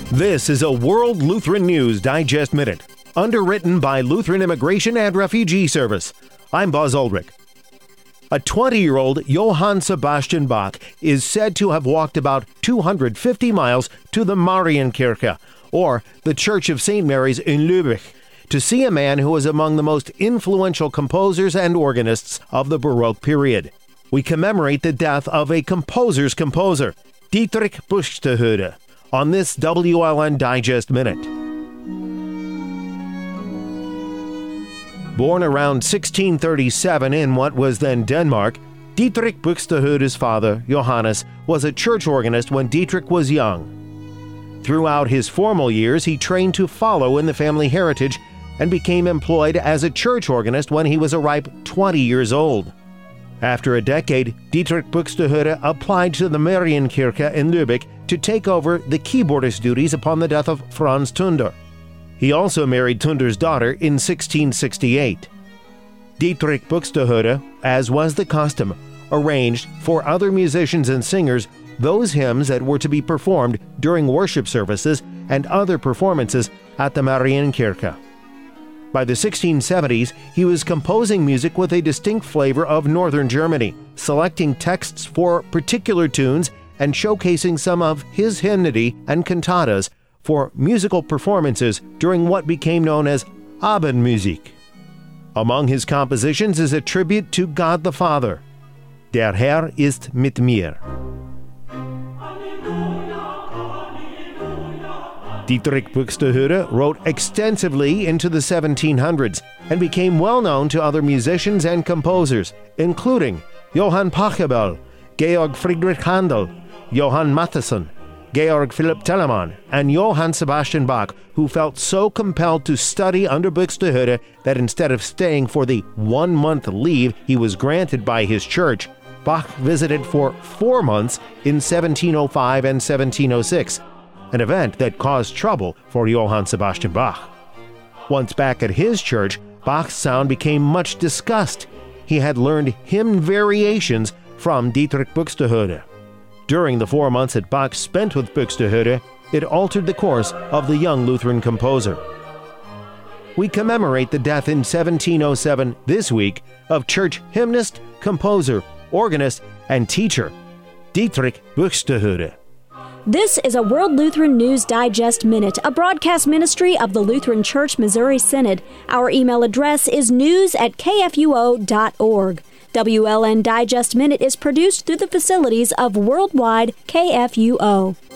This is a World Lutheran News Digest Minute, underwritten by Lutheran Immigration and Refugee Service. I'm Buzz Aldrich. A 20-year-old Johann Sebastian Bach is said to have walked about 250 miles to the Marienkirche, or the Church of St. Mary's in Lübeck, to see a man who was among the most influential composers and organists of the Baroque period. We commemorate the death of a composer's composer, Dietrich Buxtehude, on this WLN Digest Minute. Born around 1637 in what was then Denmark, Dietrich Buxtehude's father, Johannes, was a church organist when Dietrich was young. Throughout his formal years, he trained to follow in the family heritage and became employed as a church organist when he was a ripe 20 years old. After a decade, Dietrich Buxtehude applied to the Marienkirche in Lübeck to take over the keyboardist duties upon the death of Franz Tunder. He also married Tunder's daughter in 1668. Dietrich Buxtehude, as was the custom, arranged for other musicians and singers those hymns that were to be performed during worship services and other performances at the Marienkirche. By the 1670s, he was composing music with a distinct flavor of northern Germany, selecting texts for particular tunes and showcasing some of his hymnody and cantatas for musical performances during what became known as Abendmusik. Among his compositions is a tribute to God the Father, Der Herr ist mit mir. Dietrich Buxtehude wrote extensively into the 1700s and became well known to other musicians and composers, including Johann Pachelbel, Georg Friedrich Handel, Johann Mattheson, Georg Philipp Telemann, and Johann Sebastian Bach, who felt so compelled to study under Buxtehude that instead of staying for the 1-month leave he was granted by his church, Bach visited for 4 months in 1705 and 1706, an event that caused trouble for Johann Sebastian Bach. Once back at his church, Bach's sound became much discussed. He had learned hymn variations from Dietrich Buxtehude. During the 4 months that Bach spent with Buxtehude, it altered the course of the young Lutheran composer. We commemorate the death in 1707 this week of church hymnist, composer, organist, and teacher, Dietrich Buxtehude. This is a World Lutheran News Digest Minute, a broadcast ministry of the Lutheran Church Missouri Synod. Our email address is news@kfuo.org. WLN Digest Minute is produced through the facilities of Worldwide KFUO.